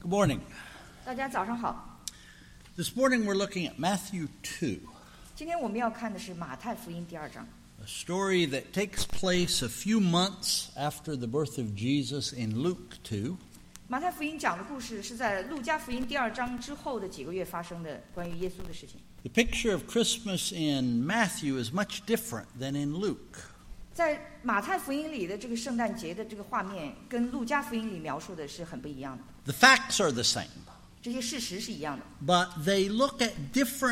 Good morning. 大家早上好。 This morning we're looking at Matthew 2, 今天我们要看的是马太福音第2章， a story that takes place a few months after the birth of Jesus in Luke 2. 马太福音讲的故事是在路加福音第2章之后的几个月发生的关于耶稣的事情。 The picture of Christmas in Matthew is much different than in Luke. 在马太福音里的这个圣诞节的这个画面，跟路加福音里描述的是很不一样的。 The facts are the same, 这些事实是一样的， but they look at different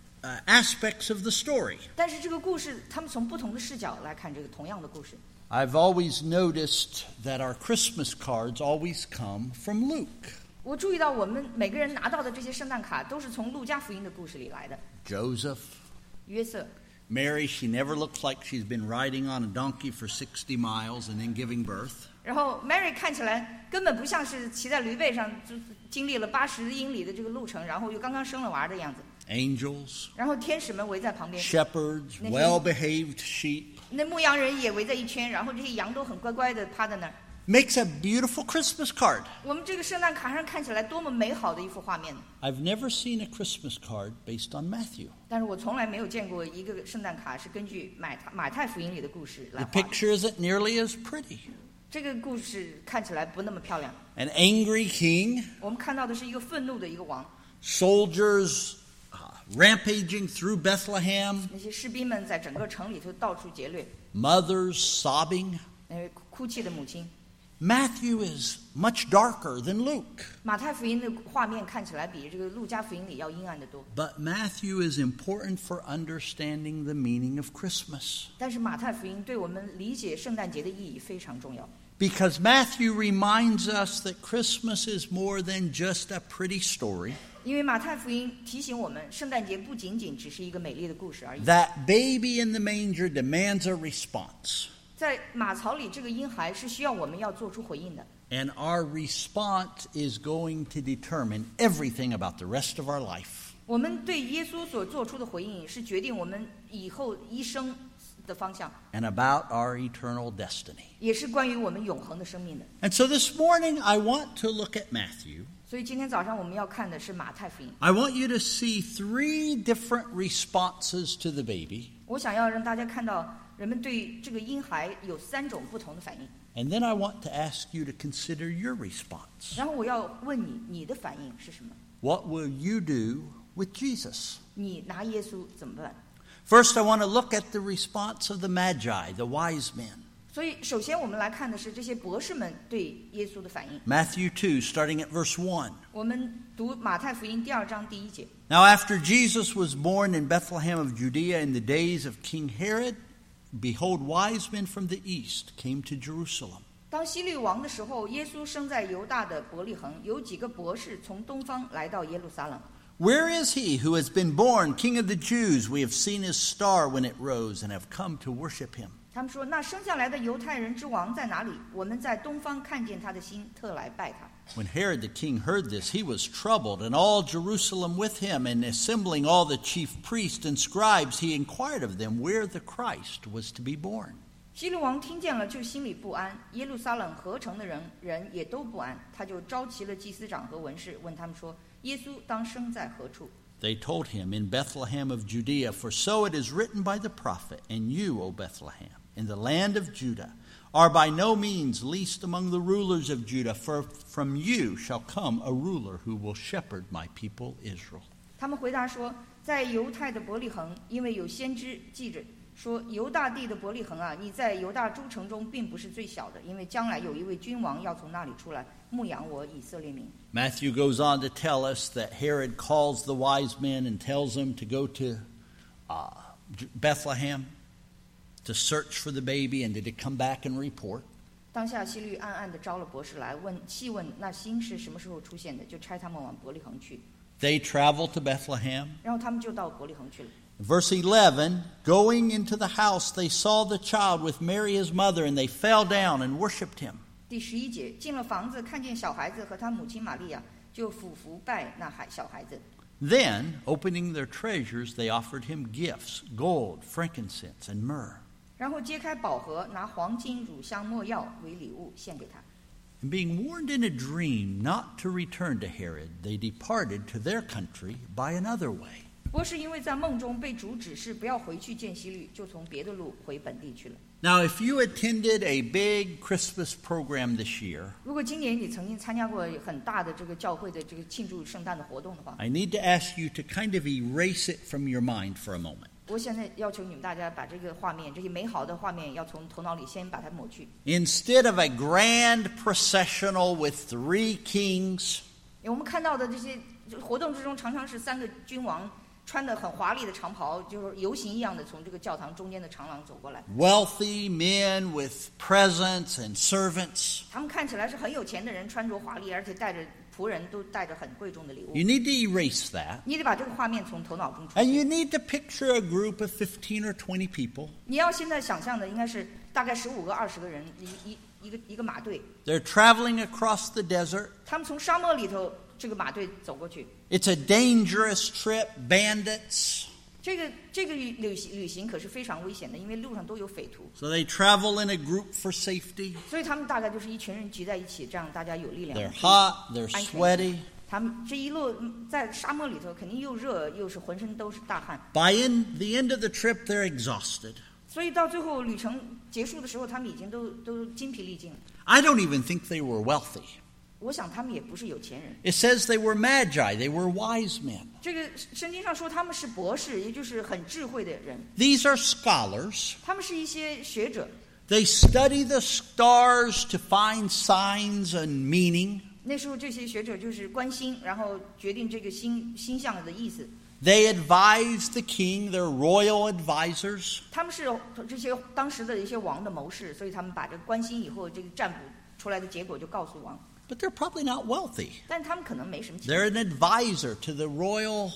aspects of the story. 但是这个故事，他们从不同的视角来看这个同样的故事。 I've always noticed that our Christmas cards always come from Luke. 我注意到我们每个人拿到的这些圣诞卡都是从路加福音的故事里来的。 Joseph, 约瑟， Mary, she never looks like she's been riding on a donkey for 60 miles and then giving birth. 然后 Mary 看起来根本不像是骑在驴背上，就经历了80英里的这个路程，然后又刚刚生了娃的样子。 Angels, 然后天使们围在旁边， shepherds, well-behaved sheep. 那牧羊人也围在一圈，然后这些羊都很乖乖的趴在那儿。 Makes a beautiful Christmas card. 我们这个圣诞卡上看起来多么美好的一幅画面呢！ I've never seen a Christmas card based on Matthew. 但是我从来没有见过一个圣诞卡是根据马太福音里的故事来 The 画的。 picture isn't nearly as pretty. 这个故事看起来不那么漂亮。 An angry king, 我们看到的是一个愤怒的一个王， soldiers rampaging through Bethlehem, 那些士兵们在整个城里头到处劫掠， mothers sobbing. 哭泣的母亲。 Matthew is much darker than Luke. 马太福音的画面看起来比这个路加福音里要阴暗得多， But Matthew is important for understanding the meaning of Christmas. 但是马太福音对我们理解圣诞节的意义非常重要， Because Matthew reminds us that Christmas is more than just a pretty story. 因为马太福音提醒我们，圣诞节不仅仅只是一个美丽的故事而已。 That baby in the manger demands a response. 在马槽里，这个婴孩是需要我们要做出回应的， And our response is going to determine everything about the rest of our life. 我们对耶稣所做出的回应是决定我们以后一生的方向， And about our eternal destiny. 也是关于我们永恒的生命的。 And so this morning I want to look at Matthew. 所以今天早上我们要看的是马太福音。 I want you to see 3 different responses to the baby. 我想要让大家看到人们对这个婴孩有3种不同的反应， And then I want to ask you to consider your response. 然后我要问你，你的反应是什么？ What will you do with Jesus? 你拿耶稣怎么办？ First, I want to look at the response of the Magi, the wise men. 所以首先我们来看的是这些博士们对耶稣的反应。 Matthew 2, starting at verse 1. 我们读马太福音第2章第1节。 Now after Jesus was born in Bethlehem of Judea in the days of King Herod, behold, wise men from the east came to Jerusalem. 当希律王的时候，耶稣生在犹大的伯利恒，有几个博士从东方来到耶路撒冷。 Where is he who has been born King of the Jews? We have seen his star when it rose and have come to worship him. 他们说：“那生下来的犹太人之王在哪里？我们在东方看见他的星，特来拜他。” When Herod the king heard this, he was troubled, and all Jerusalem with him, and assembling all the chief priests and scribes, he inquired of them where the Christ was to be born. 希律王听见了，就心里不安。耶路撒冷合城的人也都不安，他就召集了祭司长和文士，问他们说：“耶稣当生在何处？” They told him, In Bethlehem of Judea, for so it is written by the prophet, And you, O Bethlehem, in the land of Judah, are by no means least among the rulers of Judah, for from you shall come a ruler who will shepherd my people Israel. 他们回答说：“在犹太的伯利恒，因为有先知记着说，犹大地的伯利恒啊，你在犹大诸城中并不是最小的，因为将来有一位君王要从那里出来，牧养我以色列民。” Matthew goes on to tell us that Herod calls the wise men and tells them to go to Bethlehem to search for the baby and to come back and report. 当下希律暗暗地招了博士来细问那星是什么时候出现的，就差他们往伯利恒去。 They traveled to Bethlehem. 然后他们就到伯利恒去了。 Verse 11, going into the house, they saw the child with Mary his mother, and they fell down and worshipped him. 第11节，进了房子，看见小孩子和他母亲玛利亚，就俯伏拜那小孩子。 Then, opening their treasures, they offered him gifts, gold, frankincense, and myrrh. 然后揭开宝盒，拿黄金、乳香、没药为礼物献给他。 And being warned in a dream not to return to Herod, they departed to their country by another way. 波士因为在梦中被主指示不要回去见希律，就从别的路回本地去了。 Now, if you attended a big Christmas program this year, 如果今年你曾经参加过很大的这个教会的这个庆祝圣诞的活动的话， I need to ask you to kind of erase it from your mind for a moment. 我现在要求你们大家把这个画面，这些美好的画面，要从头脑里先把它抹去。 Instead of a grand processional with 3 kings, 我们看到的这些活动之中，常常是3个君王穿得很华丽的长袍，就是游行一样的从这个教堂中间的长廊走过来。 wealthy men with presents and servants, 他们看起来是很有钱的人，穿着华丽，而且带着仆人都带着很贵重的礼物。 you need to erase that. 你得把这个画面从头脑中出 And 去。 you need to picture a group of 15 or 20 people. 你要现在想象的应该是大概15个、20个人，一个马队， They're traveling across the desert. 他们从沙漠里头这个马队走过去。 It's a dangerous trip, bandits. 这个旅行可是非常危险的，因为路上都有匪徒， So they travel in a group for safety. 所以他们大概就是一群人聚在一起，这样大家有力量。 They're hot, they're 安全 sweaty. 他们这一路在沙漠里头，肯定又热又是浑身都是大汗， By the end of the trip, they're exhausted. 所以到最后旅程结束的时候，他们已经都筋疲力尽了。 I don't even think they were wealthy. 我想他们也不是有钱人。 It says they were magi, they were wise men. 这个圣经上说他们是博士，也就是很智慧的人， These are scholars. 他们是一些学者。 They study the stars to find signs and meaning. 那时候这些学者就是观星，然后决定这个星象的意思。 They advise the king, they're royal advisors. 他们是这些当时的一些王的谋士，所以他们把这个观星以后，这个占卜出来的结果就告诉王。 But they're probably not wealthy. 但他们可能没什么钱， They're an advisor to the royal,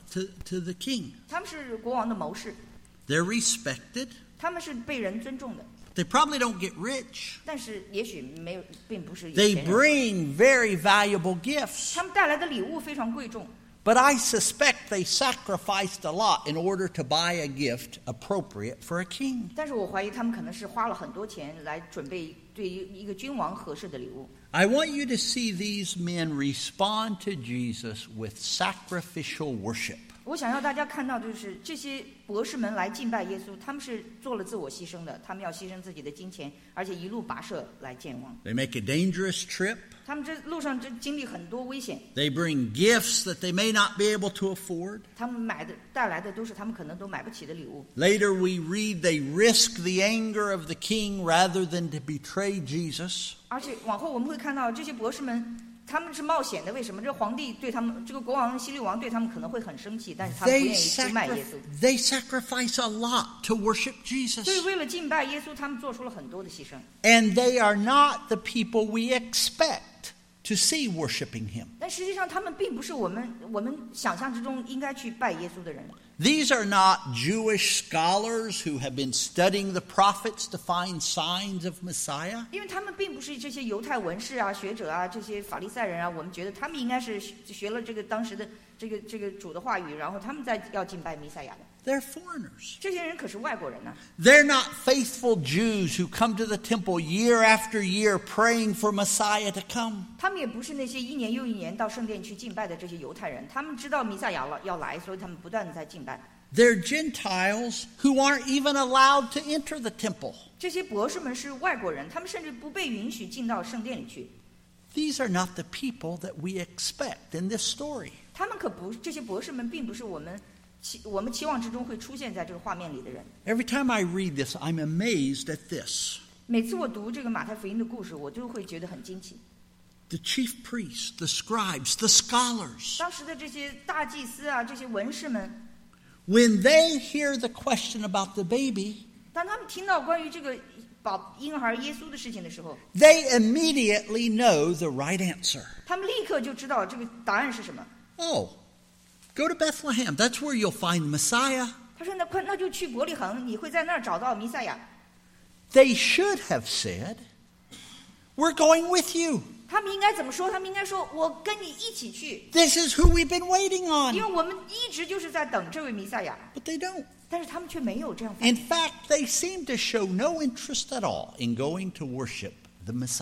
to the king. 他们是国王的谋士， They're respected. 他们是被人尊重的， They probably don't get rich. 但是也许没有，并不是有 They 钱人。 bring very valuable gifts. 他们带来的礼物非常贵重， But I suspect they sacrificed a lot in order to buy a gift appropriate for a king. 但是我怀疑他们可能是花了很多钱来准备对于一个君王合适的礼物。 I want you to see these men respond to Jesus with sacrificial worship. 我想要大家看到，就是这些博士们来敬拜耶稣，他们是做了自我牺牲的，他们要牺牲自己的金钱，而且一路跋涉来见王。 They make a dangerous trip. 他们这路上这经历很多危险， They bring gifts that they may not be able to afford. 他们带来的都是他们可能都买不起的礼物。 Later we read they risk the anger of the king rather than to betray Jesus. 而且往后我们会看到这些博士们，他们是冒险的。为什么？这皇帝对他们，这个国王希律王对他们可能会很生气，但是他们不愿意出卖耶稣。 They sacrifice a lot to worship 所以 Jesus. 为了敬拜耶稣，他们做出了很多的牺牲。 And they are not the people we expect to see worshiping him. 但实际上，他们并不是我们想象之中应该去拜耶稣的人。 These are not Jewish scholars who have been studying the prophets to find signs of Messiah. 因为他们并不是这些犹太文士啊、学者啊、这些法利赛人啊，我们觉得他们应该是学了这个当时的这个主的话语，然后他们再要敬拜弥赛亚的。 They're foreigners. 这些人可是外国人呐、 They're not faithful Jews who come to the temple year after year praying for Messiah to come. 他们也不是那些一年又一年到圣殿去敬拜的这些犹太人，他们知道弥赛亚要来，所以他们不断的在敬拜。 They're Gentiles who aren't even allowed to enter the temple. 这些博士们是外国人，他们甚至不被允许进到圣殿里去。 These are not the people that we expect in this story. 他们可不，这些博士们并不是我们期望之中会出现在这个画面里的人。 Every time I read this, I'm amazed at this. 每次我读这个马太福音的故事，我就会觉得很惊奇。 The chief priests, the scribes, the scholars, 当时的这些大祭司啊，这些文士们， when they hear the question about the baby, 当他们听到关于这个婴儿耶稣的事情的时候， they immediately know the right answer. 他们立刻就知道这个答案是什么。 Oh, go to Bethlehem. That's where you'll find Messiah. 他说：“那就去伯利恒，你会在那儿找到弥赛亚。” They should have said, "We're going with you. 他们应该怎么说？他们应该说：“我跟你一起去， This is who we've been waiting 因为 on." 我们一直就是在等这位弥赛亚。 But they don't. ” 但是他们却没有这样反应。 In fact, they seem to show no interest at all in going to worship the Messiah.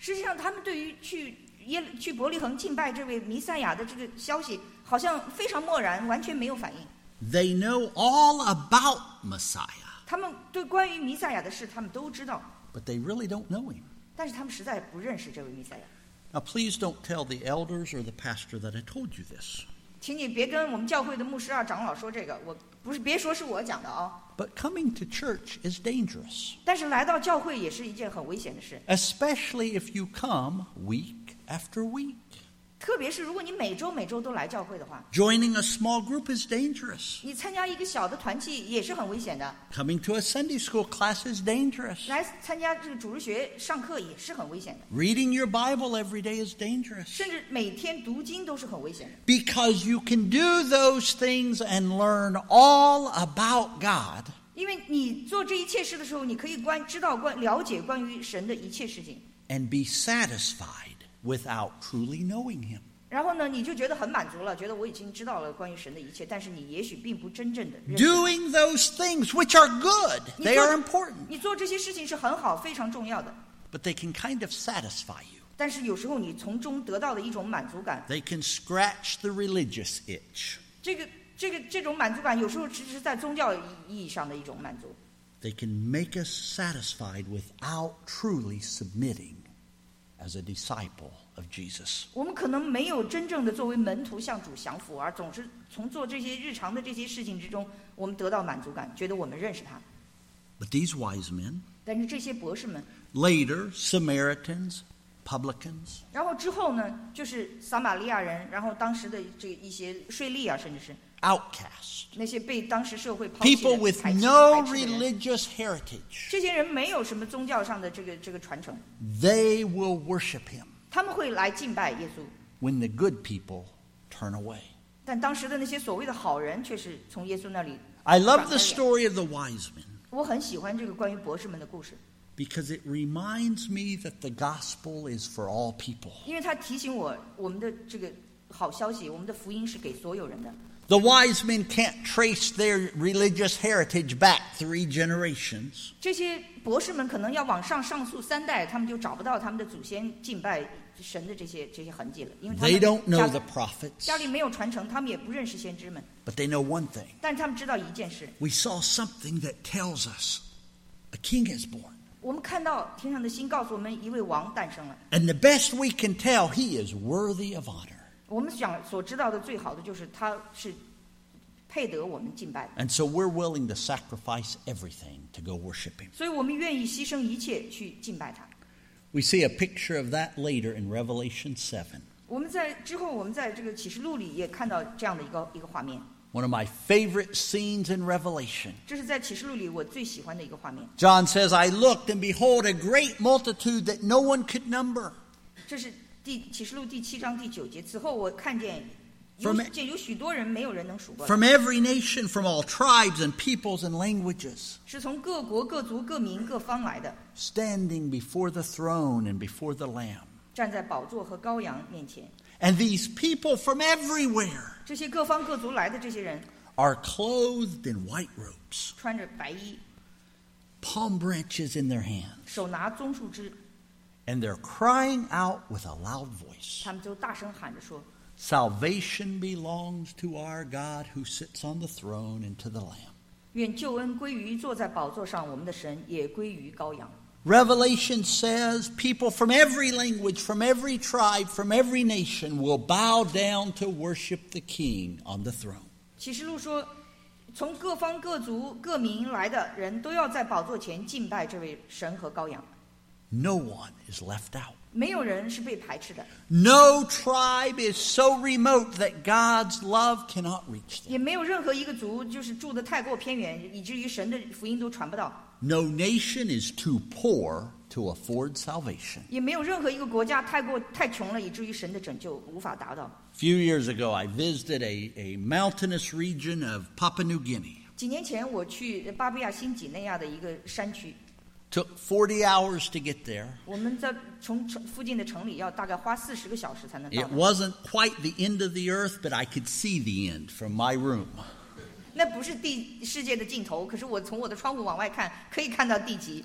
实际上，他们对于去伯利恒敬拜这位弥赛亚的这个消息，好像非常漠然，完全没有反应。 They know all about Messiah, 他们对关于弥赛亚的事，他们都知道， but they really don't know him. 但是他们实在不认识这位弥赛亚。 Now, please don't tell the elders or the pastor that I told you this. 请你别跟我们教会的牧师啊、长老说这个，我不是别说是我讲的啊。 But coming to church is dangerous, 但是来到教会也是一件很危险的事， especially if you come week after week. 特别是如果你每周都来教会的话， Joining a small group is dangerous. 你参加一个小的团契也是很危险的， Coming to a Sunday school class is dangerous. 来参加这个主日学上课也是很危险的， Reading your Bible every day is dangerous. 甚至每天读经都是很危险的。 Because you can do those things and learn all about God, 因为你做这一切事的时候，你可以了解关于神的一切事情， and be satisfied without truly knowing Him. 然后呢，你就觉得很满足了，觉得我已经知道了关于神的一切，但是你也许并不真正的认识。 Doing those things which are good, they are important, 你做这些事情是很好，非常重要的， but they can kind of satisfy you. 但是有时候你从中得到的一种满足感， They can scratch the religious itch. 这种满足感有时候只是在宗教意义上的一种满足， They can make us satisfied without truly submitting as a disciple of Jesus. 我们可能没有真正的作为门徒向主降服，而总是从做这些日常的这些事情之中，我们得到满足感，觉得我们认识他。 But these wise men, 但是这些博士们， later Samaritans, publicans, 然后之后呢，就是撒玛利亚人，然后当时的这一些税吏啊，甚至是 outcasts, 那些被当时社会抛弃的 people with 排斥 no 的人， religious heritage, 这些人没有什么宗教上的这个传承， they will worship Him 他们会来敬拜耶稣。 when the good people turn away. 但当时的那些所谓的好人，却是从耶稣那里 I love 转 the 开脸。 story of the wise men 我很喜欢这个关于博士们的故事， because it reminds me that the gospel is for all people. 因为他提醒我们的这个好消息，我们的福音是给所有人的。 The wise men can't trace their religious heritage back 3 generations. 这些博士们可能要往上溯3代，他们就找不到他们的祖先敬拜神的这些痕迹了，因为他 They don't 们 know the prophets, 家里没有传承，他们也不认识先知们， but they know one thing. 但是他们知道一件事， We saw something that tells us a king is born. 我们看到天上的星告诉我们一位王诞生了。 And the best we can tell, he is worthy of honor. 我们所知道的最好的就是他是配得我们敬拜的， And so we're willing to sacrifice everything to go worship him. 所以我们愿意牺牲一切去敬拜他。 We see a picture of that later in Revelation 7. 我们在这个启示录里也看到这样的一个画面， One of my favorite scenes in Revelation. 这是在启示录里我最喜欢的一个画面。 John says, I looked and behold a great multitude that no one could number. 这是启示录第7章第9节。此后我看见有许多人，没有人能数过来， From every nation, from all tribes and peoples and languages, 是从各国各族各民各方来的， standing before the throne and before the Lamb. 站在宝座和羔羊面前。 And these people from everywhere 这些各方各族来的这些人， are clothed in white robes, 穿着白衣， palm branches in their hands, 手拿棕树枝， and they're crying out with a loud voice. 他们就大声喊着说： Salvation belongs to our God who sits on the throne and to the Lamb. 愿救恩归于坐在宝座上我们的神，也归于羔羊。 Revelation says people from every language, from every tribe, from every nation will bow down to worship the King on the throne. 启示录说，从各方各族各民来的人都要在宝座前敬拜这位神和羔羊， No one is left out. 没有人是被排斥的， No tribe is so remote that God's love cannot reach them. 也没有任何一个族就是住得太过偏远，以至于神的福音都传不到， No nation is too poor to afford salvation. 也没有任何一个国家太穷了，以至于神的拯救无法达到。 A few years ago, I visited a mountainous region of Papua New Guinea. 几年前我去巴布亚新几内亚的一个山区， Took 40 hours to get there. 我们从附近的城里要大概花40个小时才能到 It 那。 wasn't quite the end of the earth, but I could see the end from my room. 那不是世界的尽头，可是我从我的窗户往外看，可以看到地极。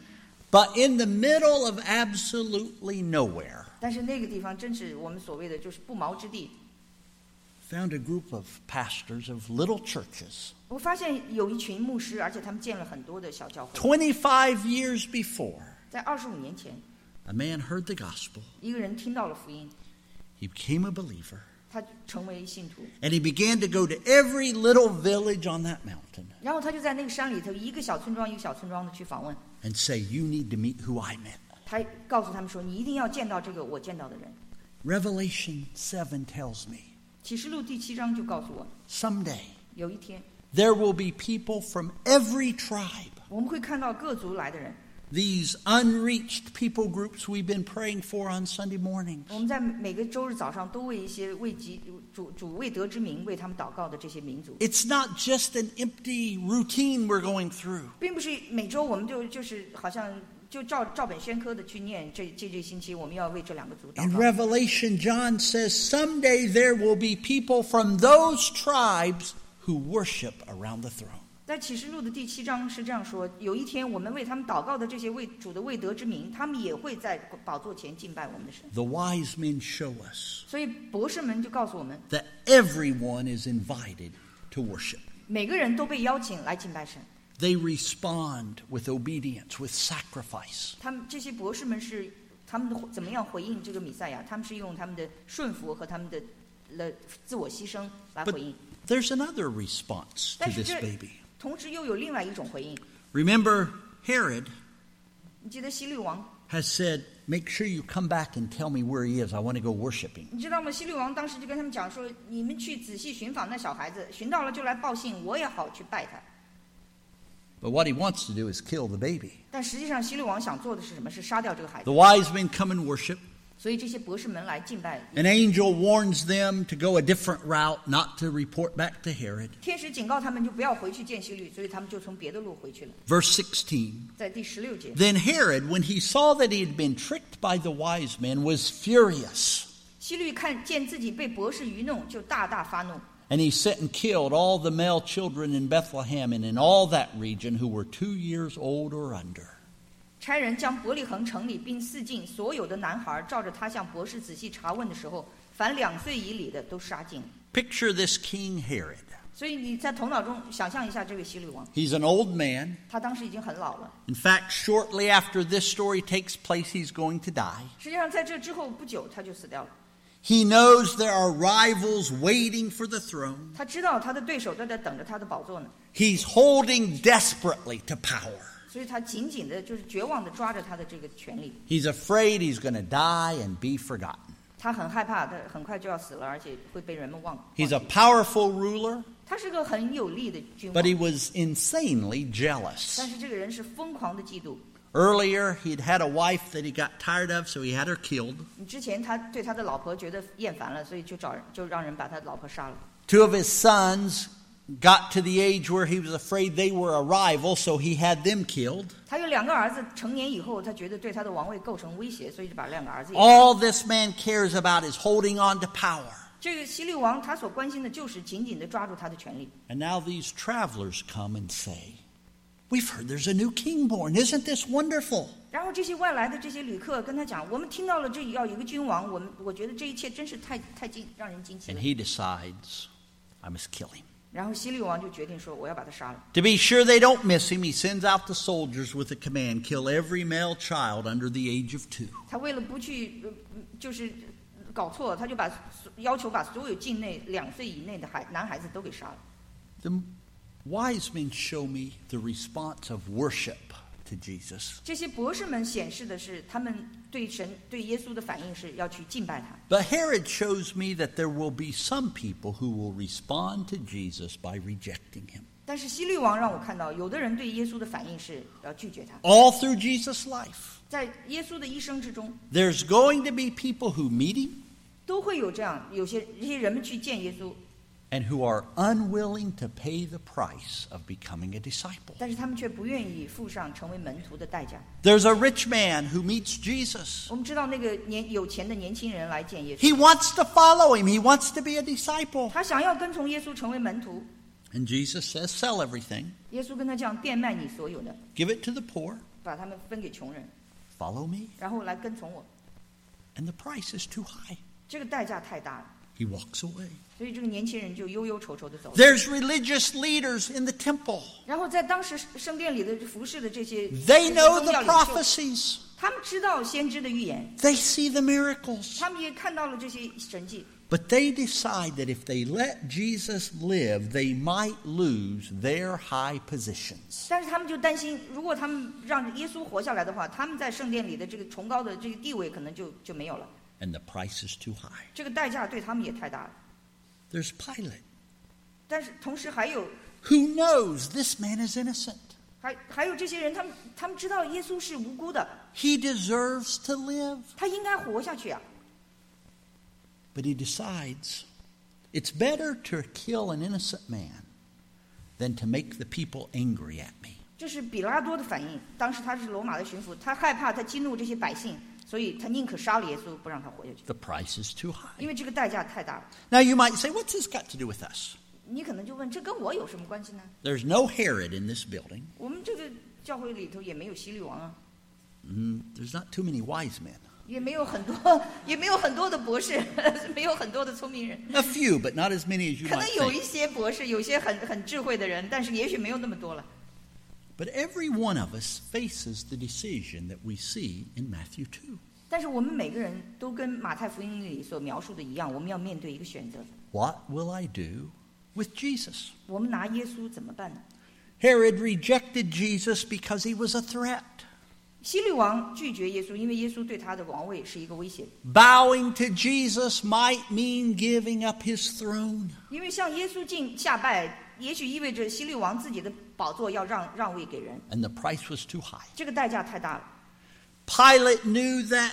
But in the middle of absolutely nowhere, 但是那个地方真是我们所谓的就是不毛之地。 found a group of pastors of little churches. 我发现有一群牧师，而且他们建了很多的小教会。 25 years before, 在25年前， a man heard the gospel. 一个人听到了福音， He became a believer. 他成为信徒， And he began to go to every little village on that mountain 然后他就在那个山里头一个小村庄一个小村庄的去访问， and say, you need to meet who I met. 他告诉他们说：“你一定要见到这个我见到的人。” Revelation 7 tells me, 启示录第7章就告诉我， someday 有一天 there will be people from every tribe. 我们会看到各族来的人。 These unreached people groups we've been praying for on Sunday mornings. 我们在每个周日早上都为一些主未得之名为他们祷告的这些民族， It's not just an empty routine we're going through. 并不是每周我们就是好像就照本宣科的去念这星期我们要为这2个族祷 In 告。 Revelation, John says someday there will be people from those tribes who worship around the throne. 在启示录的第7章是这样说：有一天，我们为他们祷告的这些为主的未得之名，他们也会在宝座前敬拜我们的神。 The wise men show us 所以博士们就告诉我们， that everyone is invited to worship. 每个人都被邀请来敬拜神。 They respond with obedience, with sacrifice. 他们这些博士们是他们怎么样回应这个弥赛亚？他们是用他们的顺服和他们的自我牺牲来 But 回应。 there's another response to 但是 this 这 baby. 同时又有另外一种回应。 Remember, Herod 你记得希律王？ has said, make sure you come back and tell me where he is. I want to go worship him. 你知道吗？希律王当时就跟他们讲说：“你们去仔细寻访那小孩子，寻到了就来报信，我也好去拜他。” But what he wants to do is kill the baby. 但实际上，希律王想做的是什么？是杀掉这个孩子 The。wise men come and worship. 所以这些博士们来敬拜。 An angel warns them to go a different route, not to report back to Herod. 天使警告他们就不要回去见希律，所以他们就从别的路回去了。 Verse 16. 在第16节， Then Herod, when he saw that he had been tricked by the wise men, was furious. 希律看见自己被博士愚弄，就大大发怒。 And he sent and killed all the male children in Bethlehem and in all that region who were 2 years old or under. 差人将伯利恒城里并四境所有的男孩，照着他向博士仔细查问的时候，凡2岁以里的都杀尽了。 Picture this King Herod. 所以你在头脑中想象一下这位希律王， He's an old man. 他当时已经很老了。 In fact, shortly after this story takes place, he's going to die. 实际上在这之后不久他就死掉了。 He knows there are rivals waiting for the throne. 他知道他的对手都在等着他的宝座呢， He's holding desperately to power. 所以他紧紧的就是绝望的抓着他的这个权利。 He's afraid he's going to die and be forgotten. 他很害怕，他很快就要死了，而且会被人们忘 He's a 记。 powerful ruler, 他是个很有力的君 but he 王， was insanely jealous. 但是这个人是疯狂的嫉妒。 Earlier, he'd had a wife that he got tired of, so he had her killed. 之前他对他的老婆觉得厌烦了，所以就让人把他的老婆杀了。 Two of his sons got to the age where he was afraid they were a rival, so he had them killed. 他有2个儿子，成年以后，他觉得对他的王位构成威胁，所以就把2个儿子也。 All this man cares about is holding on to power. 这个希律王他所关心的就是紧紧地抓住他的权利。 And now these travelers come and say, we've heard there's a new king born. Isn't this wonderful? 然后这些外来的这些旅客跟他讲，我们听到了这里要有一个君王，我觉得这一切真是太让人惊奇 And 了。 he decides, I must kill him. 然后希律王就决定说，我要把他杀了。 To be sure they don't miss him, he sends out the soldiers with a command, kill every male child under the age of 2. 他为了不去就是搞错，他就要求把所有境内2岁以内的男孩子都给杀了。 The wise men show me the response of worship to Jesus. 这些博士们显示的是他们对耶稣的反应是要去敬拜他。 But Herod shows me that there will be some people who will respond to Jesus by rejecting him. 但是希律王让我看到，有的人对耶稣的反应是要拒绝他。 All through Jesus' life, 在耶稣的一生之中， there's going to be people who meet him 都会有这样这些人们去见耶稣， and who are unwilling to pay the price of becoming a disciple. 但是他们却不愿意付上成为门徒的代价。 There's a rich man who meets Jesus. 我们知道那个有钱的年轻人来见耶稣， He wants to follow him. He wants to be a disciple. 他想要跟从耶稣成为门徒。 And Jesus says, sell everything, 耶稣跟他讲，变卖你所有的， give it to the poor, 把他们分给穷人， Follow me. 然后来跟从我。 And the price is too high. 这个代价太大了， He walks away. 所以这个年轻人就忧忧愁愁的走了。 There's religious leaders in the temple. 然后在当时圣殿里的服侍的这些 They know 宗 the 教领袖， prophecies. 他们知道先知的预言， They see the miracles. 他们也看到了这些神迹， But they decide that if they let Jesus live, they might lose their high positions. 但是他们就担心，如果他们让耶稣活下来的话，他们在圣殿里的这个崇高的这个地位可能就没有了。 And the price is too high. 这个代价对他们也太大了。 There's Pilate. 但是同时还有 Who knows this man is innocent? 还有这些人，他们知道耶稣是无辜的， He deserves to live. 他应该活下去啊。 But he decides it's better to kill an innocent man than to make the people angry at me. 这是比拉多的反应。当时他是罗马的巡抚，他害怕他激怒这些百姓，所以他宁可杀了耶稣，不让他活下去， The price is too high. 因为这个代价太大了。 Now you might say, what's this got to do with us? 你可能就问，这跟我有什么关系呢？ There's no Herod in this building. 我们这个教会里头也没有希律王啊， There's not too many wise men. 也没有很多的博士，没有很多的聪明人。 A few, but not as many as you 可 might 能有 think. 一些博士，有些很智慧的人，但是也许没有那么多了。 But every one of us faces the decision that we see in Matthew 2. 但是我们每个人都跟马太福音里所描述的一样，我们要面对一个选择： What will I do with Jesus? 我们拿耶稣怎么办呢？ Herod rejected Jesus because he was a threat. 希律王拒绝耶稣，因为耶稣对他的王位是一个威胁。 Bowing to Jesus might mean giving up his throne. 因为向耶稣下拜，也许意味着希律王自己的宝座要让位给人， And the price was too high. 这个代价太大了。 Pilate knew that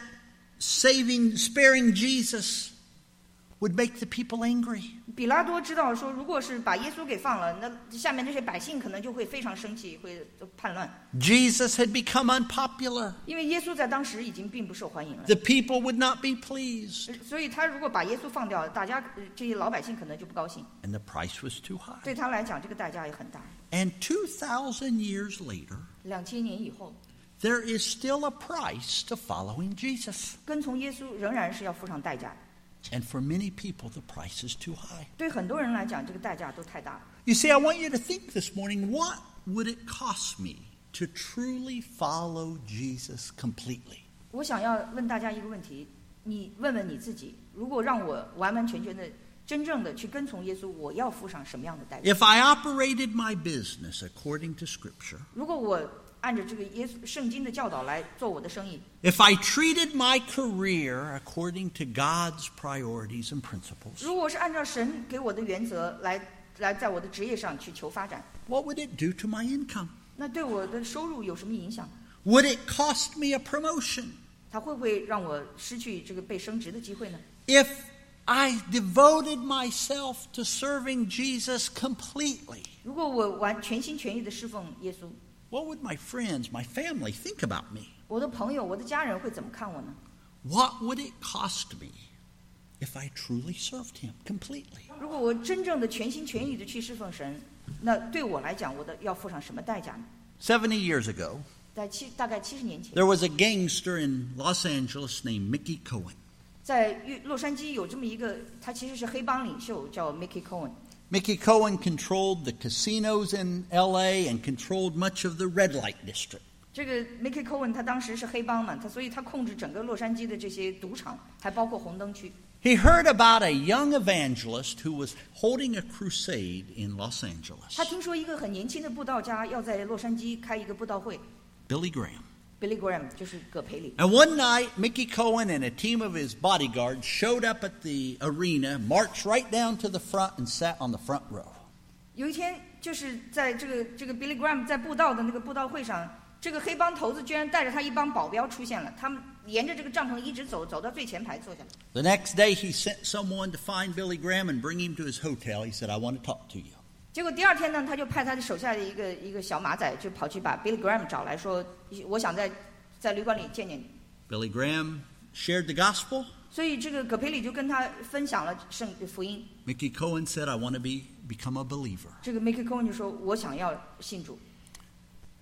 sparing Jesus would make the people angry. 比拉多知道说，如果是把耶稣给放了，那下面这些百姓可能就会非常生气，会叛乱。 Jesus had become unpopular. 因为耶稣在当时已经并不受欢迎了， The people would not be pleased. 所以他如果把耶稣放掉，大家这些老百姓可能就不高兴。 And the price was too high. 对他来讲，这个代价也很大。 And 2,000 years later, 2000年以后， there is still a price to following Jesus. 跟从耶稣仍然是要付上代价的。 And for many people, the price is too high. 对很多人来讲，这个代价都太大了。 You see, I want you to think this morning, what would it cost me to truly follow Jesus completely? 我想要问大家一个问题，你问问你自己，如果让我完完全全的、真正的去跟从耶稣，我要付上什么样的代价？ If I operated my business according to Scripture, 如果我按照这个圣经的教导来做我的生意， if I treated my career according to God's priorities and principles, 如果我是按照神给我的原则来在我的职业上去求发展， what would it do to my income? 那对我的收入有什么影响？ Would it cost me a promotion? 它会不会让我失去这个被升职的机会呢？ If I devoted myself to serving Jesus completely, 如果我全心全意的侍奉耶稣， what would my friends, my family think about me? 我的朋友、我的家人会怎么看我呢？ What would it cost me if I truly served him completely? 如果我真正的全心全意的去侍奉神，那对我来讲，要付上什么代价呢？ 70 years ago, 大概70年前， there was a gangster in Los Angeles named Mickey Cohen. 在洛杉矶有这么一个，他其实是黑帮领袖，叫 Mickey Cohen。 Mickey Cohen controlled the casinos in L.A. and controlled much of the red light district. 这个 Mickey Cohen 他当时是黑帮嘛，所以他控制整个洛杉矶的这些赌场，还包括红灯区。 He heard about a young evangelist who was holding a crusade in Los Angeles, 他听说一个很年轻的布道家要在洛杉矶开一个布道会 Billy Graham. ，Billy Graham 就是葛培理。 And one night, Mickey Cohen and a team of his bodyguards showed up at the arena, marched right down to the front, and sat on the front row. 有一天，就是在这个 Billy Graham 在布道的那个布道会上，这个黑帮头子居然带着他一帮保镖出现了，他们沿着这个帐篷一直走到最前排坐下来。 The next day, he sent someone to find Billy Graham and bring him to his hotel. He said, I want to talk to you. 结果第二天呢，他就派他的手下的一个小马仔，就跑去把 Billy Graham 找来说，我想在旅馆里见见你。 Billy Graham shared the gospel. 所以这个葛培理就跟他分享了福音。 Mickey Cohen said, I want to become a believer. 这个 Mickey Cohen 就说，我想要信主。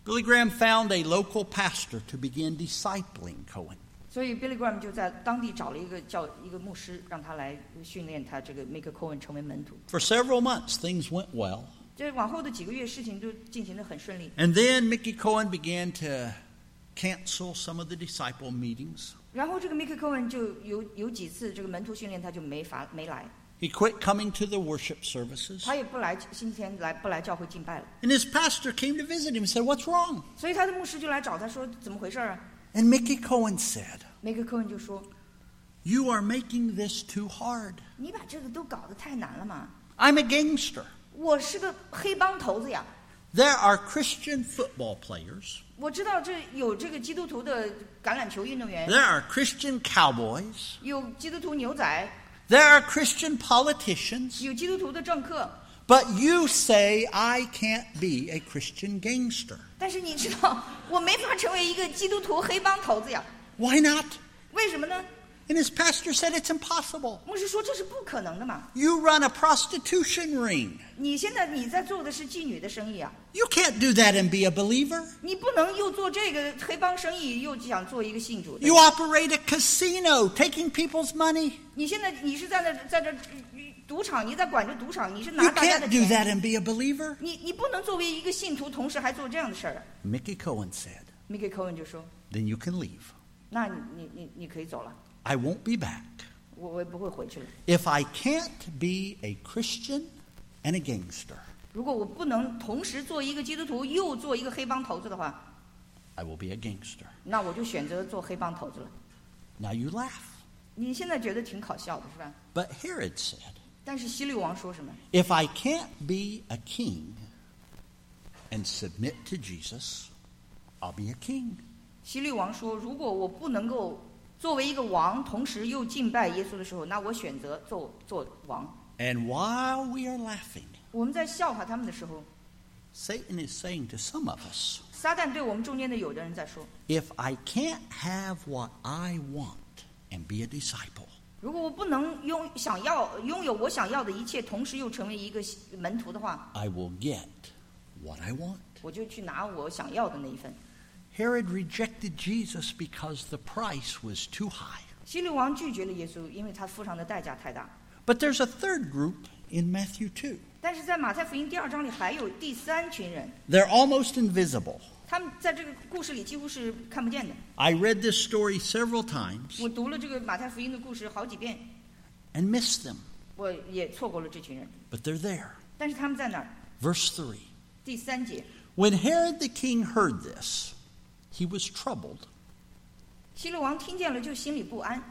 Billy Graham found a local pastor to begin discipling Cohen. 所以 Billy Graham 就在当地找了一个牧师，让他来训练他这个 Mickey Cohen 成为门徒。 For several months, things went well. 这往后的几个月，事情就进行得很顺利。 And then Mickey Cohen began to cancel some of the disciple meetings. 然后这个 Mickey Cohen 就有几次这个门徒训练他就没来， He quit coming to the worship services. 他也不来星期天不来教会敬拜了。 And his pastor came to visit him and said, "What's wrong?" 所以他的牧师就来找他说怎么回事啊？ And Mickey Cohen said, Mickey Cohen 就说 "You are making this too hard. 你把这个都搞得太难了嘛， I'm a gangster. 我是个黑帮头子呀。 There are Christian football players. 我知道这有这个基督徒的橄榄球运动员， There are Christian cowboys. 有基督徒牛仔， There are Christian politicians. 有基督徒的政客。 But you say I can't be a Christian gangster. 但是你知道，我没法成为一个基督徒黑帮头子呀。 Why not?" 为什么呢？ And his pastor said, "It's impossible. 牧师说这是不可能的嘛。 You run a prostitution ring. 你现在你在做的是妓女的生意啊， You can't do that and be a believer. 你不能又做这个黑帮生意，又想做一个信主的。 You operate a casino, taking people's money. 你现在你是在这赌场，你在管着赌场，你是 You 拿大家的 can't do 钱。 that and be a believer." 你不能作为一个信徒，同时还做这样的事儿啊。 Mickey Cohen said, Mickey Cohen 就说 "Then you can leave. 那你可以走了， I won't be back. 我也不会回去了。 If I can't be a Christian and a gangster, 如果我不能同时做一个基督徒，又做一个黑帮头子的话， I will be a gangster." 那我就选择做黑帮头子了。 Now you laugh. 你现在觉得挺搞笑的是吧？ But Herod said, 但是希律王说什么？ "If I can't be a king and submit to Jesus, I'll be a king." 希律王说，如果我不能够作为一个王，同时又敬拜耶稣的时候，那我选择做王。 And while we are laughing, 我们在笑话他们的时候， Satan is saying to some of us, 撒旦对我们中间的有的人在说， "If I can't have what I want and be a disciple, 如果我不能拥有我想要的一切，同时又成为一个门徒的话， I will get what I want." 我就去拿我想要的那一份。 Herod rejected Jesus because the price was too high. 希律王拒绝了耶稣，因为他付上的代价太大。 But there's a third group in Matthew 2. 但是在马太福音第2章里还有第3群人， They're almost invisible. 他们在这个故事里几乎是看不见的。 I read this story several times 我读了这个马太福音的故事好几遍， and missed them, 我也错过了这群人。 but they're there. 但是他们在哪儿？ Verse 3. 第3节， When Herod the king heard this, he was troubled, 希律王听见了就心里不安，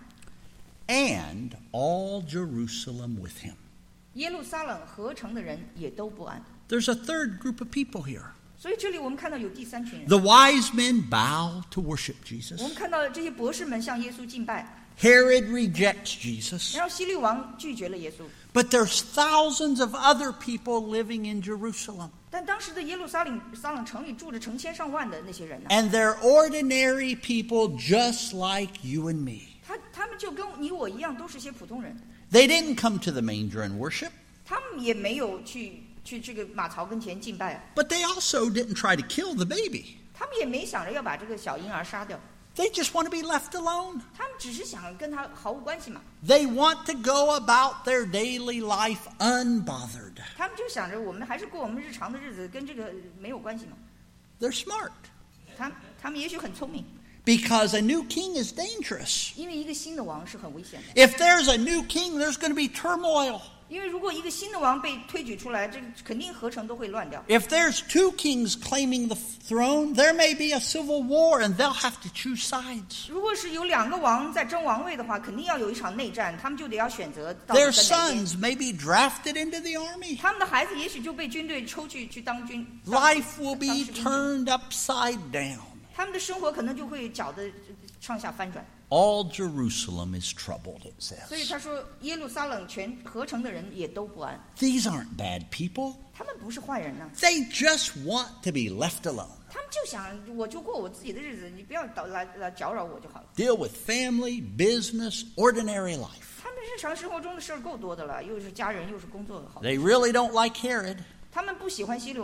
and all Jerusalem with him. 耶路撒冷合城的人也都不安。 There's a third group of people here. 所以这里我们看到有第3群人， The wise men bow to worship Jesus. 我们看到这些博士们向耶稣敬拜， Herod rejects Jesus. 然后希律王拒绝了耶稣。 But there's thousands of other people living in Jerusalem. 但当时的耶路撒冷城里住着成千上万的那些人呢， And they're ordinary people just like you and me. 他们就跟你我一样，都是些普通人， They didn't come to the manger and worship, 他们也没有去这个马槽跟前敬拜， but they also didn't try to kill the baby. 他们也没想着要把这个小婴儿杀掉， They just want to be left alone. 他们只是想跟他毫无关系嘛， They want to go about their daily life unbothered. 他们就想着我们还是过我们日常的日子，跟这个没有关系嘛。 They're smart 他们也许很聪明， because a new king is dangerous. 因为一个新的王是很危险的。 If there's a new king, there's going to be turmoil. 因为如果一个新的王被推举出来，这个肯定合成都会乱掉。 If there's two kings claiming the throne, there may be a civil war and they'll have to choose sides. 如果是有2个王在争王位的话，肯定要有一场内战，他们就得要选择到底 Their 跟哪边。 sons may be drafted into the army. 他们的孩子也许就被军队抽去当军， Life will be 当士兵 turned upside down. 他们的生活可能就会搅得上下翻转。 All Jerusalem is troubled, it 所以 says. 他说，耶路撒冷全合成的人也都不安， These aren't bad people. 他们不是坏人呢、 They just want to be left alone. 他们就想我就过我自己的日子，你不要来搅扰我就好了。 Deal with family, business, ordinary life. 他们日常生活中的事儿够多的了，又是家人又是工作，好。 They really don't like Herod. 他们不喜欢希律王，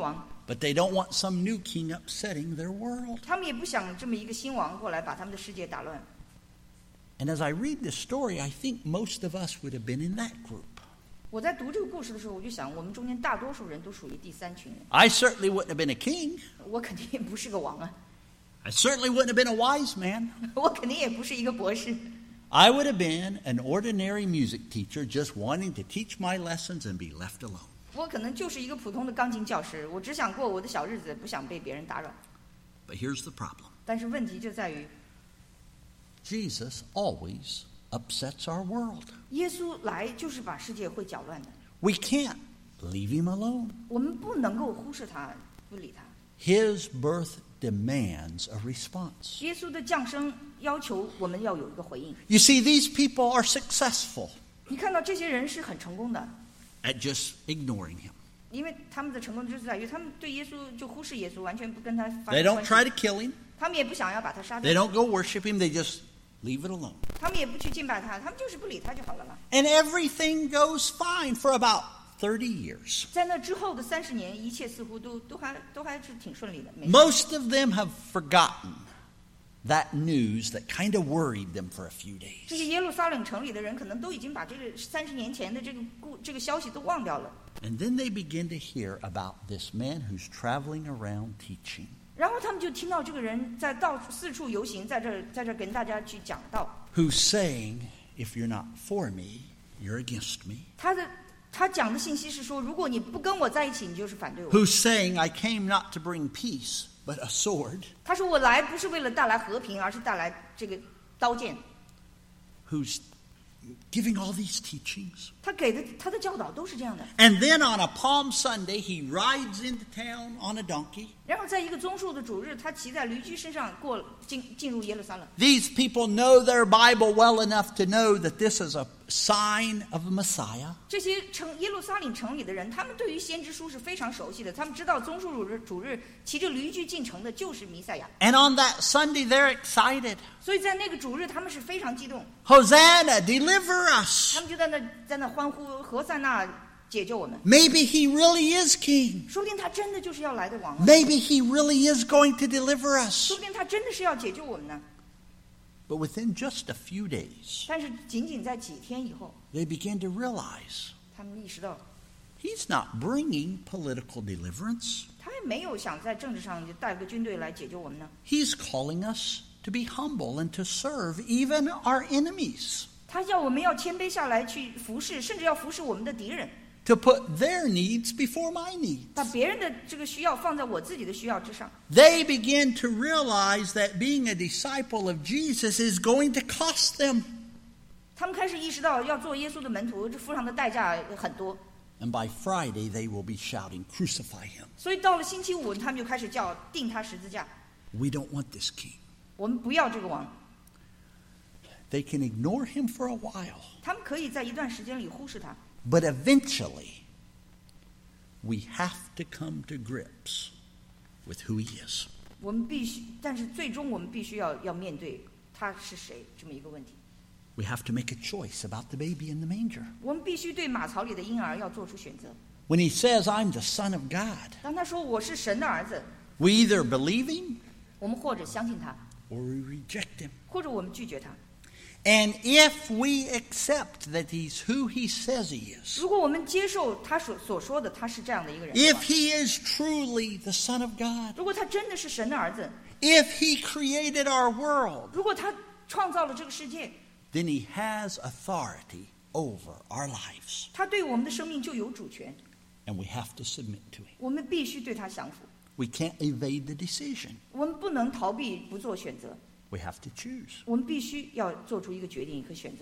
But they don't want some new king upsetting their world. 他们也不想这么一个新王过来把他们的世界打乱。 And as I read this story, I think most of us would have been in that group. 我在读这个故事的时候，我就想，我们中间大多数人都属于第三群人。 I certainly wouldn't have been a king. 我肯定也不是个王啊， I certainly wouldn't have been a wise man. 我肯定也不是一个博士。 I would have been an ordinary music teacher just wanting to teach my lessons and be left alone. 我可能就是一个普通的钢琴教师，我只想过我的小日子，不想被别人打扰。 But here's the problem. 但是问题就在于， Jesus always upsets our world. 耶稣来就是把世界会搅乱的， We can't leave him alone. 我们不能够忽视他，不理他。 His birth demands a response. 耶稣的降生要求我们要有一个回应。 You see, these people are successful 你看到这些人是很成功的， at just ignoring him. 因为他们的成功之处在于，他们对耶稣就忽视耶稣，完全不跟他发 They 生 don't 关 try 系。 to kill him. 他们也不想要把他杀 They 掉， don't go worship him. They just leave it alone. 他们也不去敬拜他，他们就是不理他就好了啦。 And everything goes fine for about 30 years. 在那之后的30年，一切似乎都还是挺顺利的。没事 Most of them have forgotten that news that kind of worried them for a few 这些 days. 耶路撒冷城里的人，可能都已经把这个30年前的这个消息都忘掉了。 And then they begin to hear about this man who's traveling around teaching. 然后他们就听到这个人在四处游行，在这跟大家去讲道。 Who's saying, if you're not for me, you're against me. 他讲的信息是说，如果你不跟我在一起，你就是反对我。 Who's saying, I came not to bring peace, but a sword. 他说我来不是为了带来和平，而是带来这个刀剑。 Who's giving all these teachings. 他的教导都是这样的。 And then on a Palm Sunday, he rides into town on a donkey. 然后在一个棕树的主日，他骑在驴驹身上进入耶路撒冷。 These people know their Bible well enough to know that this is a sign of the Messiah. 这些耶路撒冷城里的人，他们对于先知书是非常熟悉的，他们知道棕树主日骑着驴驹进城的就是弥赛亚。 And on that Sunday, they're excited. 所以在那个主日，他们是非常激动， Hosanna, deliver us. 他们就在那欢呼，何塞纳解救我们。 Maybe he really is king. 说不定他真的就是要来的王啊， Maybe he really is going to deliver us. 说不定他真的是要解救我们呢。 But within just a few days, 但是仅仅在几天以后， they begin to realize 他们意识到， he's not bringing political deliverance. 他也没有想在政治上就带个军队来解救我们呢。 He's calling us to be humble and to serve even our enemies, 他要我们要谦卑下来去服侍，甚至要服侍我们的敌人， to put their needs before my needs. 把别人的这个需要放在我自己的需要之上。 They begin to realize that being a disciple of Jesus is going to cost them. 他们开始意识到要做耶稣的门徒，这付上的代价很多。 And by Friday, they will be shouting, crucify him. 所以到了星期五，他们就开始叫钉他十字架。 We don't want this king. 我们不要这个王。 They can ignore him for a while, 他们可以在一段时间里忽视他， but eventually, we have to come to grips with who he is. 我们必须，但是最终我们必须要面对他是谁这么一个问题。 We have to make a choice about the baby in the manger. 我们必须对马槽里的婴儿要做出选择。 When he says, I'm the Son of God, 当他说我是神的儿子， we either believe him 我们或者相信他， or we reject him. 或者我们拒绝他。 And if we accept that he's who he says he is, 如果我们接受他所说的他是这样的一个人的 if 话， he is truly the Son of God, 如果他真的是神的儿子， if he created our world, 如果他创造了这个世界， then he has authority over our lives. 他对我们的生命就有主权， And we have to submit to him. 我们必须对他降服， We can't evade the decision. 我们不能逃避不做选择， We have to choose. 我们必须要做出一个决定和选择。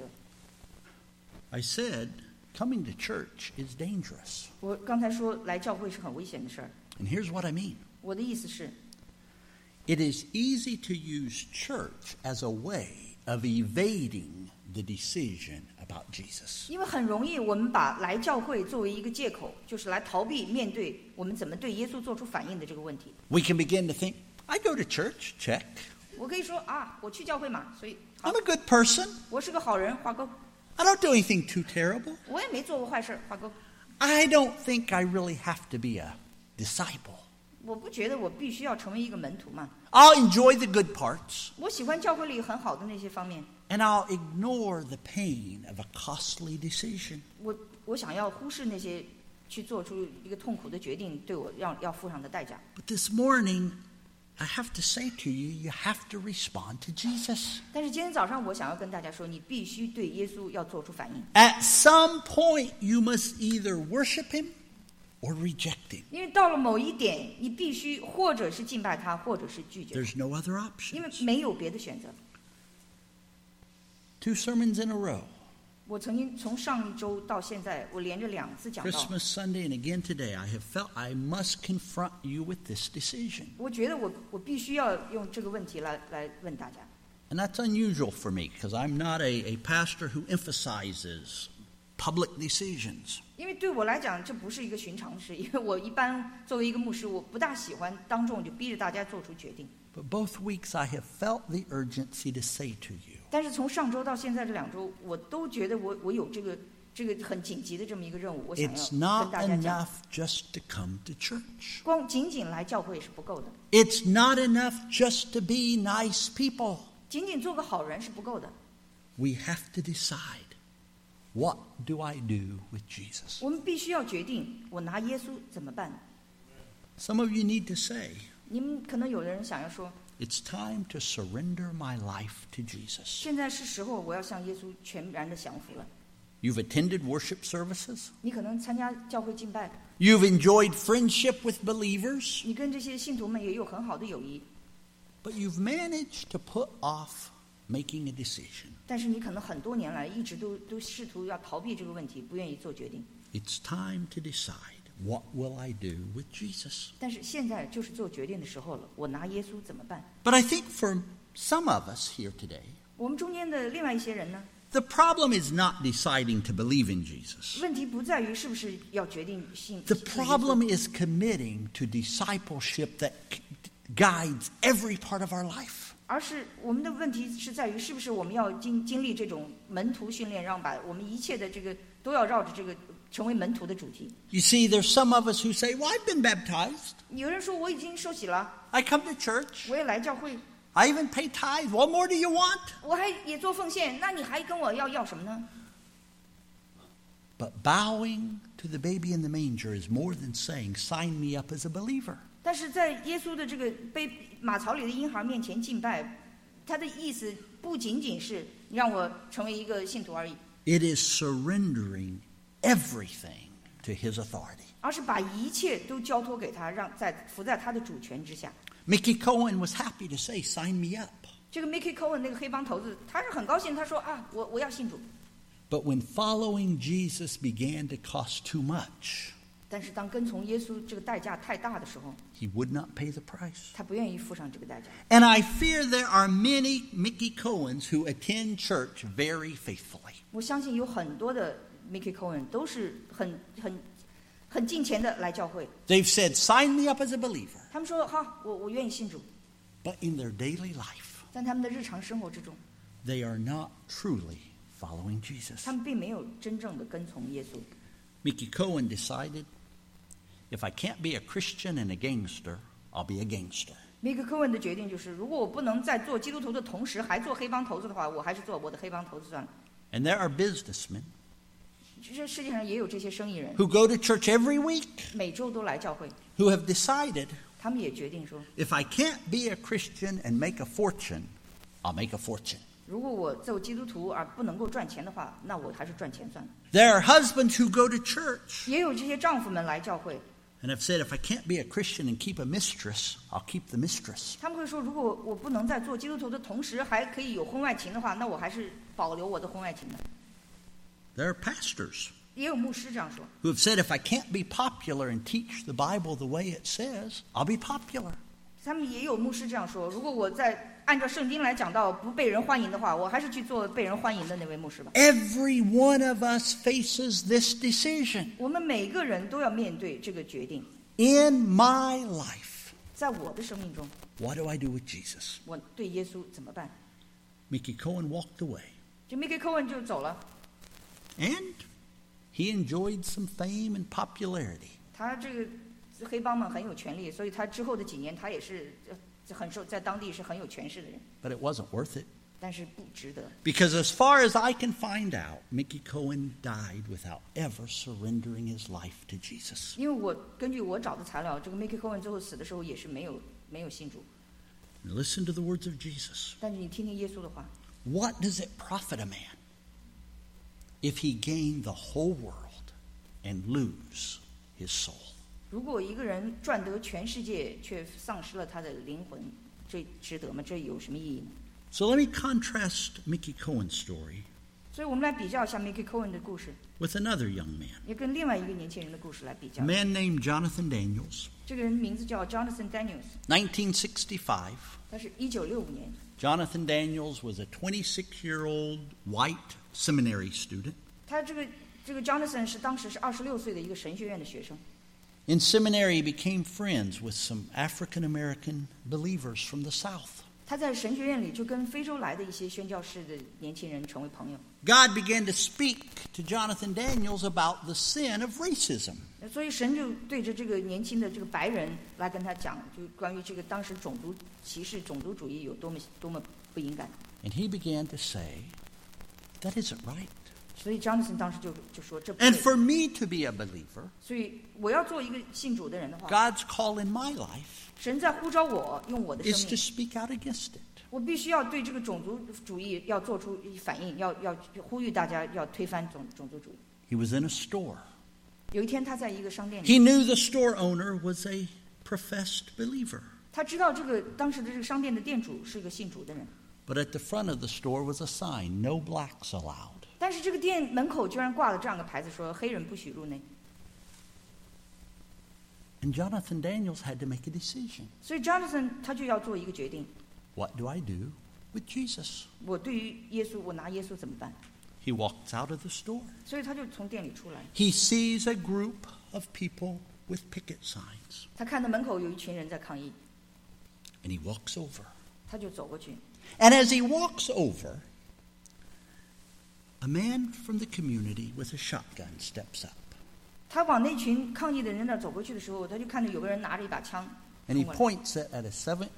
I said, coming to church is dangerous. 我刚才说来教会是很危险的事儿， And here's what I mean. 我的意思是， It is easy to use church as a way of evading the decision about Jesus. 因为很容易我们把来教会作为一个借口，就是来逃避面对我们怎么对耶稣做出反应的这个问题。 We can begin to think, I go to church, check. 我可以说啊，我去教会嘛，所以好 I'm，a good person. 我是个好人，画勾。 I don't do anything too terrible. 我也没做过坏事，画勾。 I don't think I really have to be a disciple. 我不觉得我必须要成为一个门徒嘛。 I'll enjoy the good parts, 我喜欢教会里很好的那些方面， and I'll ignore the pain of a costly decision. 我想要忽视那些去做出一个痛苦的决定对我要付上的代价。 But this morning, I have to say to you, you have to respond to Jesus. 但是今天早上我想要跟大家说，你必须对耶稣要做出反应。 At some point, you must either worship him or reject him. 因为到了某一点，你必须或者是敬拜他，或者是拒绝他， There's no other 因为 options. 没有别的选择。 2 sermons in a row, 我曾经从上一周到现在，我连着2次讲到， Christmas Sunday and again today, I have felt I must confront you with this decision. 我觉得我必须要用这个问题来问大家。 And that's unusual for me because I'm not a pastor who emphasizes public decisions. 因为对我来讲，这不是一个寻常的事，因为我一般作为一个牧师，我不大喜欢当众就逼着大家做出决定。 But both weeks I have felt the urgency to say to you, 但是从上周到现在这2周，我都觉得我有这个很紧急的这么一个任务，我想 it's 要 not 跟大家讲。 enough just to come to church. 光仅仅来教会是不够的， It's not enough just to be nice people. 仅仅做个好人是不够的。 We have to decide, what do I do with Jesus? 我们必须要决定，我拿耶稣怎么办？ Some of you need to say, 你们可能有的人想要说， it's time to surrender my life to Jesus. 现在是时候我要向耶稣全然的降服了。 You've attended worship services. 你可能参加教会敬拜， You've enjoyed friendship with believers. 你跟这些信徒们也有很好的友谊， But you've managed to put off making a decision. 但是你可能很多年来一直都试图要逃避这个问题，不愿意做决定。 It's time to decide, what will I do with Jesus? 但是现在就是做决定的时候了，我拿耶稣怎么办？ But I think for some of us here today, 我们中间的另外一些人呢， the problem is not deciding to believe in Jesus. 问题不在于是不是要决定信。 The 信耶稣 problem is committing to discipleship that guides every part of our life. 而是我们的问题是在于，是不是我们要经历这种门徒训练，让把我们一切的这个都要绕着这个成为门徒的主题。 You see, there's some of us who say, well, I've been baptized. 有人说我已经受洗了， I come to church. 我也来教会， I even pay tithes. What more do you want? 我还也做奉献，那你还跟我要什么呢？ But bowing to the baby in the manger is more than saying, sign me up as a believer. 但是在耶稣的这个马槽里的婴孩面前敬拜，他的意思不仅仅是让我成为一个信徒而已， It is surrendering everything to his authority. 而是把一切都交托给他，服在他的主权之下。 Mickey Cohen was happy to say, sign me up. 这个 Mickey Cohen 那个黑帮头子，他是很高兴，他说啊，我要信主。 But when following Jesus began to cost too much, 但是当跟从耶稣这个代价太大的时候， he would not pay the price. 他不愿意付上这个代价。 And I fear there are many Mickey Cohens who attend church very faithfully. 我相信有很多的 Mickey Cohen 都是很敬虔的来教会。 They've said, sign me up as a believer. 他们说好，我愿意信主， But in their daily life, 在他们的日常生活之中， they are not truly following Jesus. 他们并没有真正的跟从耶稣。 Mickey Cohen decided, if I can't be a Christian and a gangster, I'll be a gangster. Mickey Cohen 的决定就是，如果我不能在做基督徒的同时还做黑帮头子的话，我还是做我的黑帮头子算了。 And there are businessmen 这世界上也有这些生意人， who go to church every week 每周都来教会， who have decided, 他们也决定说， if I can't be a Christian and make a fortune, I'll make a fortune. 如果我做基督徒而不能够赚钱的话，那我还是赚钱算了。 There are husbands who go to church 也有这些丈夫们来教会， and have said, if I can't be a Christian and keep a mistress, I'll keep the mistress. 他们会说，如果我不能在做基督徒的同时还可以有婚外情的话，那我还是保留我的婚外情的。 There are pastors 也有牧师这样说， who have said, if I can't be popular and teach the Bible the way it says, I'll be popular. 他们也有牧师这样说，如果我在按照圣经来讲到不被人欢迎的话，我还是去做被人欢迎的那位牧师吧。 Every one of us faces this decision. 我们每个人都要面对这个决定。 In my life, 在我的生命中， what do I do with Jesus? 我对耶稣怎么办？ Mickey Cohen walked away. 就 Mickey Cohen 就走了， And he enjoyed some fame and popularity. 他这个黑帮们很有权利，所以他之后的几年他也是在当地是很有权势的人。 But it wasn't worth it. 但是不值得。 Because as far as I can find out, Mickey Cohen died without ever surrendering his life to Jesus. 因为根据我找的材料，这个 Mickey Cohen 最后死的时候也是没有信主。 Listen to the words of Jesus. 但是你听听耶稣的话， What does it profit a man if he gain the whole world and lose his soul? 如果一个人赚得全世界，却丧失了他的灵魂，这值得吗？这有什么意义呢？ So let me contrast Mickey Cohen's story 所以我们来比较一下 Mickey Cohen 的故事， with another young man, 也跟另外一个年轻人的故事来比 a 较。 man named Jonathan Daniels. 这个人名字叫 Jonathan Daniels， 1965, 他是1965年。 Jonathan Daniels was a 26-year-old white seminary student. 他这个 Jonathan 是当时是26岁的一个神学院的学生。 In seminary, he became friends with some African-American believers from the South. 他在神学院里就跟非洲来的一些宣教士的年轻人成为朋友。 God began to speak to Jonathan Daniels about the sin of racism. 所以神就对着这个年轻的这个白人来跟他讲，就关于这个当时种族歧视、种族主义有多么不应该。 And he began to say, that isn't right. 所以 Jonathan 当时就说这不 And 对。 for me to be a believer, 所以我要做一个信主的人的话， God's call in my life 神在呼召我用我的 is 生 to 命， speak out against it. 我必须要对这个种族主义要做出反应，要呼吁大家要推翻种族主义。 He was in a store. 有一天他在一个商店里， He knew the store owner was a professed believer. 他知道当时的这个商店的店主是个信主的人， But at the front of the store was a sign, no blacks allowed. 但是这个店门口居然挂了这样个牌子，说黑人不许入内。 And Jonathan Daniels had to make a decision. 所以 Jonathan 他就要做一个决定， What do I do with Jesus? 我对于耶稣，我拿耶稣怎么办？ He walks out of the store. 所以他就从店里出来， He sees a group of people with picket signs. 他看到门口有一群人在抗议， And he walks over. 他就走过去。 And as he walks over, a man from the community with a shotgun steps up. 他往那群抗议的人那儿走过去的时候，他就看到有个人拿着一把枪 And 冲 he 过来， points it at a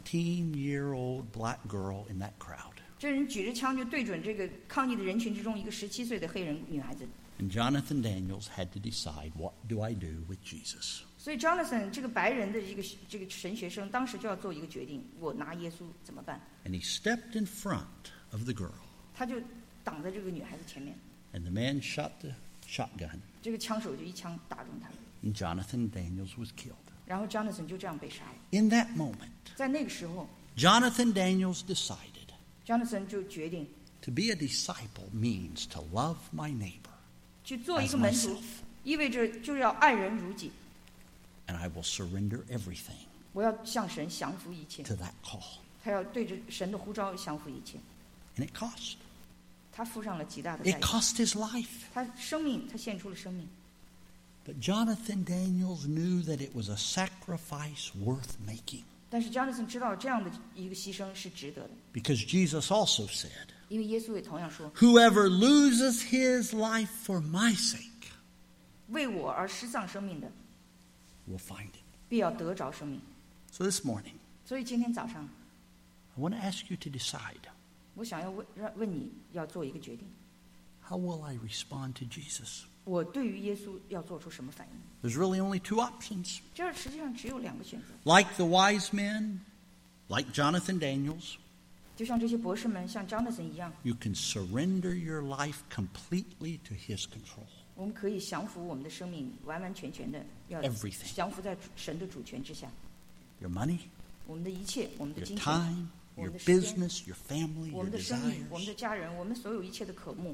17-year-old black girl in that crowd. 这人举着枪就对准这个抗议的人群之中一个17岁的黑人女孩子。 And Jonathan Daniels had to decide, what do I do with Jesus? 所以 Jonathan 这个白人的这个神学生，当时就要做一个决定：我拿耶稣怎么办？ And he stepped in front of the girl. 他就挡在这个女孩子前面， And the man shot the shotgun. 这个枪手就一枪打中他， And Jonathan Daniels was killed. 然后 Jonathan 就这样被杀了。 In that moment, 在那个时候 Jonathan Daniels decided ，Jonathan 就决定 to be a disciple means to love my neighbor 去做一 as 个门徒 myself.， 意味着就是要爱人如己。 And I will surrender everything 我要向神降服一切， to that call. 他要对着神的呼召降服一切。 And it cost. 他付上了极大的代 It 价， cost his life. 他生命，他献出了生命。 But Jonathan Daniels knew that it was a sacrifice worth making. 但是 Jonathan 知道这样的一个牺牲是值得的， Because Jesus also said, 因为耶稣也同样说， whoever loses his life for my sake 为我而失丧生命的， will find it. 必要得着生命。 So this morning, 所以今天早上， I want to ask you to decide, 我想要问你要做一个决定， how will I respond to Jesus? 我对于耶稣要做出什么反应？ There's really only two options. 这实际上只有2个选择， Like the wise men, like Jonathan Daniels, 就像这些博士们像 Jonathan 一样， you can surrender your life completely to his control. 我们可以降服我们的生命，完完全全的要 Everything. 降服在神的主权之下。 Your money, 我们的一切，我们的 your 金钱， time, 我 your 们的时间， business, your family, 我 your 们的生意，我们 desires. 的家人，我们所有一切的渴慕，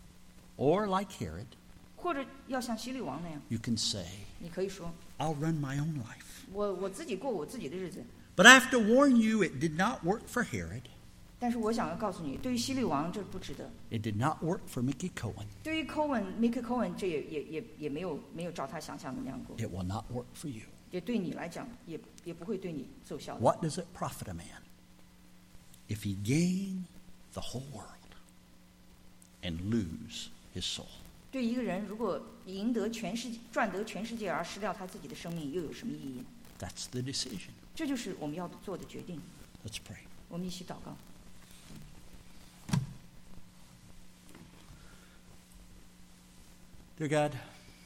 Or like Herod, 或者要像希律王那样， you can say, 你可以说 I'll run my own life. 我自己过我自己的日子。 But I have to warn you, it did not work for Herod. 但是我想要告诉你，对于希律王这不值得， It did not work for Mickey Cohen. 对于 Mickey Cohen 这也没有照他想象的那样过， It will not work for you. 也对你来讲也不会对你奏效的。 What does it profit a man if he gain the whole world and lose his soul? 对一个人，如果赢得全世界、赚得全世界而失掉他自己的生命，又有什么意义呢？ That's the decision. 这就是我们要做的决定。 Let's pray. 我们一起祷告。 Dear God,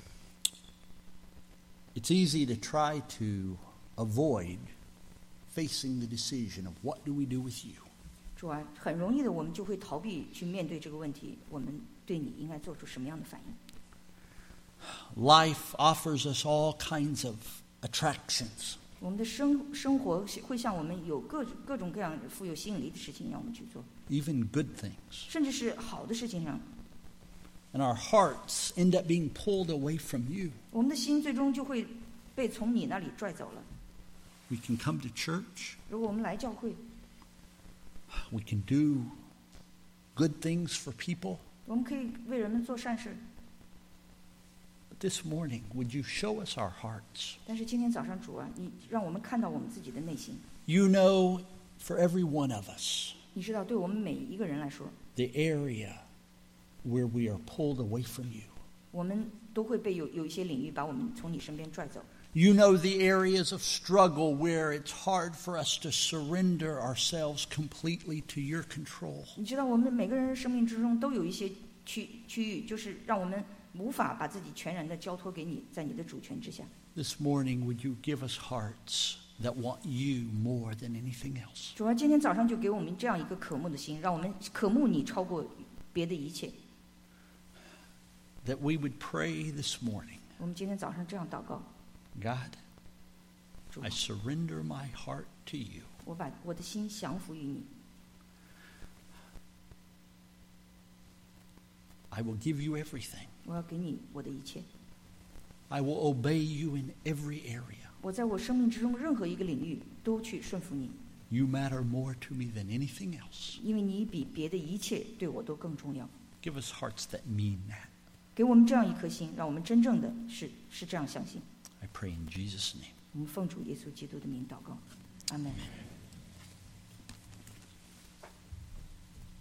it's easy to try to avoid facing the decision of what do we do with you. 主啊，很容易的，我们就会逃避去面对这个问题。我们对你应该做出什么样的反应？ Life offers us all kinds of attractions. 我们的生活会向我们有各种各样富有吸引力的事情让我们去做， Even good things. 甚至是好的事情上， And our hearts end up being pulled away from you. 我们的心最终就会被从你那里拽走了。 We can come to church. 如果我们来教会， We can do good things for people. 我们可以为人们做善事， But this morning, would you show us our hearts? 但是今天早上主啊，你让我们看到我们自己的内心。 You know, for every one of us, 你知道，对我们每一个人来说， the area where we are pulled away from you. 我们都会被有一些领域把我们从你身边拽走。 You know the areas of struggle where it's hard for us to surrender ourselves completely to your control. 你知道，我们每个人生命之中都有一些区域，就是让我们无法把自己全然的交托给你，在你的主权之下。 This morning, would you give us hearts that want you more than anything else? 主要今天早上就给我们这样一个渴慕的心，让我们渴慕你超过别的一切。 That we would pray this morning, 我们今天早上这样祷告： God, 主， I surrender my heart to you. 我把我的心降服于你， I will give you everything. 我要给你我的一切。 I will obey you in every area. 我在我生命之中任何一个领域都去顺服你， You matter more to me than anything else. 因为你比别的一切对我都更重要。 Give us hearts that mean that. 给我们这样一颗心，让我们真正的是这样相信。 I pray in Jesus' name. 我们奉主耶稣基督的名祷告，阿门。